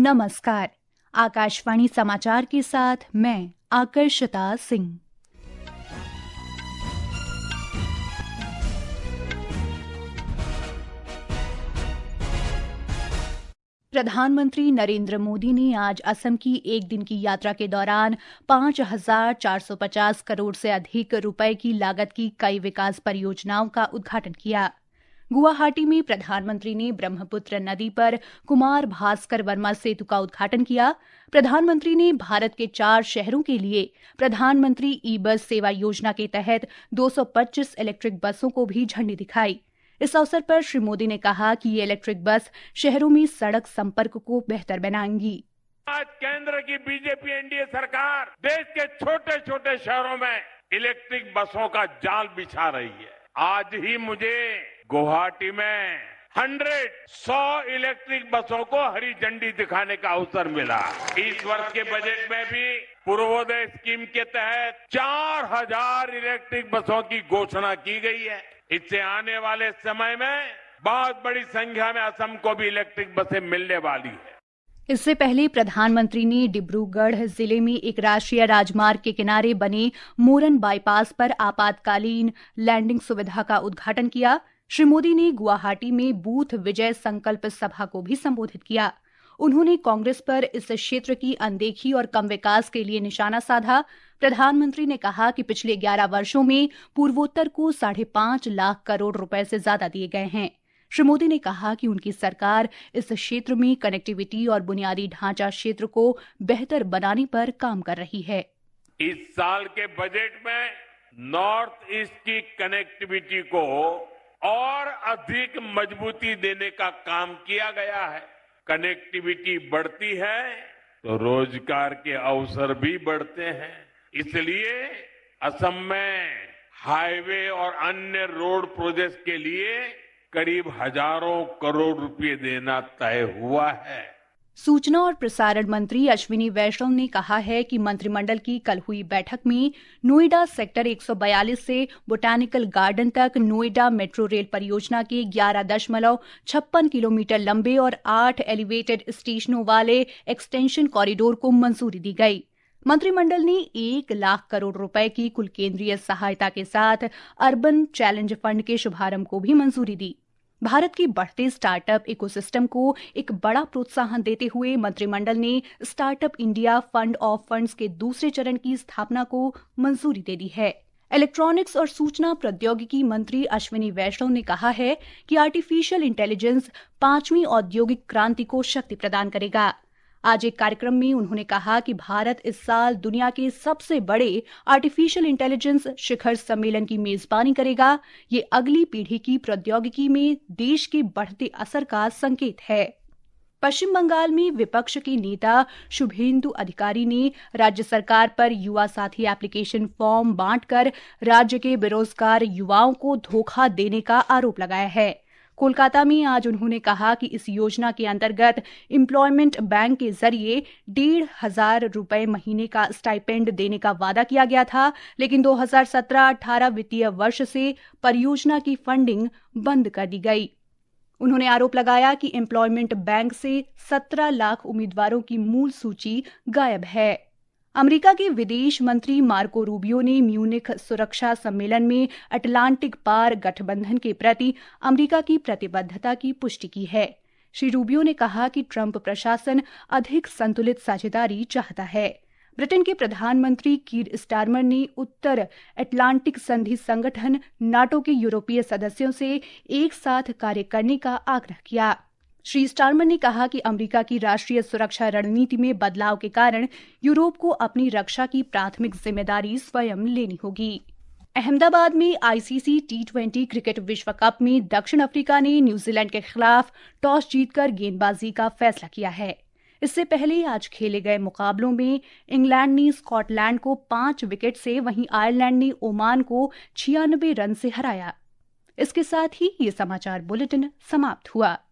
नमस्कार। आकाशवाणी समाचार के साथ मैं आकर्षिता सिंह। प्रधानमंत्री नरेंद्र मोदी ने आज असम की एक दिन की यात्रा के दौरान 5,450 करोड़ से अधिक रुपए की लागत की कई विकास परियोजनाओं का उद्घाटन किया। गुवाहाटी में प्रधानमंत्री ने ब्रह्मपुत्र नदी पर कुमार भास्कर वर्मा सेतु का उद्घाटन किया। प्रधानमंत्री ने भारत के 4 शहरों के लिए प्रधानमंत्री ई बस सेवा योजना के तहत 225 इलेक्ट्रिक बसों को भी झंडी दिखाई। इस अवसर पर श्री मोदी ने कहा कि ये इलेक्ट्रिक बस शहरों में सड़क संपर्क को बेहतर बनाएंगी। आज केंद्र की बीजेपी एनडीए सरकार देश के छोटे छोटे शहरों में इलेक्ट्रिक बसों का जाल बिछा रही है। आज ही मुझे गुवाहाटी में 100 इलेक्ट्रिक बसों को हरी झंडी दिखाने का अवसर मिला। इस वर्ष के बजट में भी पूर्वोदय स्कीम के तहत 4,000 इलेक्ट्रिक बसों की घोषणा की गई है। इससे आने वाले समय में बहुत बड़ी संख्या में असम को भी इलेक्ट्रिक बसें मिलने वाली है। इससे पहले प्रधानमंत्री ने डिब्रूगढ़ जिले में एक राष्ट्रीय राजमार्ग के किनारे बने मोरन बाईपास पर आपातकालीन लैंडिंग सुविधा का उद्घाटन किया। श्री मोदी ने गुवाहाटी में बूथ विजय संकल्प सभा को भी संबोधित किया। उन्होंने कांग्रेस पर इस क्षेत्र की अनदेखी और कम विकास के लिए निशाना साधा। प्रधानमंत्री ने कहा कि पिछले 11 वर्षों में पूर्वोत्तर को 5.5 लाख करोड़ रुपए से ज्यादा दिए गए हैं। श्री मोदी ने कहा कि उनकी सरकार इस क्षेत्र में कनेक्टिविटी और बुनियादी ढांचा क्षेत्र को बेहतर बनाने पर काम कर रही है। इस साल के बजट में नॉर्थ ईस्ट की कनेक्टिविटी को और अधिक मजबूती देने का काम किया गया है। कनेक्टिविटी बढ़ती है तो रोजगार के अवसर भी बढ़ते हैं। इसलिए असम में हाईवे और अन्य रोड प्रोजेक्ट के लिए करीब हजारों करोड़ रुपए देना तय हुआ है। सूचना और प्रसारण मंत्री अश्विनी वैष्णव ने कहा है कि मंत्रिमंडल की कल हुई बैठक में नोएडा सेक्टर 142 से बोटैनिकल गार्डन तक नोएडा मेट्रो रेल परियोजना के 11.56 किलोमीटर लंबे और 8 एलिवेटेड स्टेशनों वाले एक्सटेंशन कॉरिडोर को मंजूरी दी गई। मंत्रिमंडल ने 1 लाख करोड़ रुपए की कुल केंद्रीय सहायता के साथ अर्बन चैलेंज फंड के शुभारंभ को भी मंजूरी दी। भारत के बढ़ते स्टार्टअप इकोसिस्टम को एक बड़ा प्रोत्साहन देते हुए मंत्रिमंडल ने startup India fund of funds के दूसरे चरण की स्थापना को मंजूरी दे दी है। इलेक्ट्रॉनिक्स और सूचना प्रौद्योगिकी मंत्री अश्विनी वैष्णव ने कहा है कि आर्टिफिशियल इंटेलिजेंस 5वीं औद्योगिक क्रांति को शक्ति प्रदान करेगा। आज एक कार्यक्रम में उन्होंने कहा कि भारत इस साल दुनिया के सबसे बड़े आर्टिफिशियल इंटेलिजेंस शिखर सम्मेलन की मेजबानी करेगा। ये अगली पीढ़ी की प्रौद्योगिकी में देश के बढ़ते असर का संकेत है। पश्चिम बंगाल में विपक्ष के नेता शुभेंदु अधिकारी ने राज्य सरकार पर युवा साथी एप्लीकेशन फॉर्म बांटकर राज्य के बेरोजगार युवाओं को धोखा देने का आरोप लगाया है। कोलकाता में आज उन्होंने कहा कि इस योजना के अंतर्गत एम्प्लॉयमेंट बैंक के जरिए 1,500 रुपए महीने का स्टाइपेंड देने का वादा किया गया था, लेकिन 2017-18 वित्तीय वर्ष से परियोजना की फंडिंग बंद कर दी गई। उन्होंने आरोप लगाया कि एम्प्लॉयमेंट बैंक से 17 लाख उम्मीदवारों की मूल सूची गायब है। अमेरिका के विदेश मंत्री मार्को रूबियो ने म्यूनिख सुरक्षा सम्मेलन में अटलांटिक पार गठबंधन के प्रति अमेरिका की प्रतिबद्धता की पुष्टि की है। श्री रूबियो ने कहा कि ट्रंप प्रशासन अधिक संतुलित साझेदारी चाहता है। ब्रिटेन के प्रधानमंत्री कीर स्टारमर ने उत्तर अटलांटिक संधि संगठन नाटो के यूरोपीय सदस्यों से एक साथ कार्य करने का आग्रह किया। श्री स्टारमर ने कहा कि अमेरिका की राष्ट्रीय सुरक्षा रणनीति में बदलाव के कारण यूरोप को अपनी रक्षा की प्राथमिक जिम्मेदारी स्वयं लेनी होगी। अहमदाबाद में आईसीसी T20 क्रिकेट विश्व कप में दक्षिण अफ्रीका ने न्यूजीलैंड के खिलाफ टॉस जीतकर गेंदबाजी का फैसला किया है। इससे पहले आज खेले गए मुकाबलों में इंग्लैंड ने स्कॉटलैंड को 5 विकेट से, वहीं आयरलैंड ने ओमान को 96 रन से हराया। इसके साथ ही ये समाचार बुलेटिन समाप्त हुआ।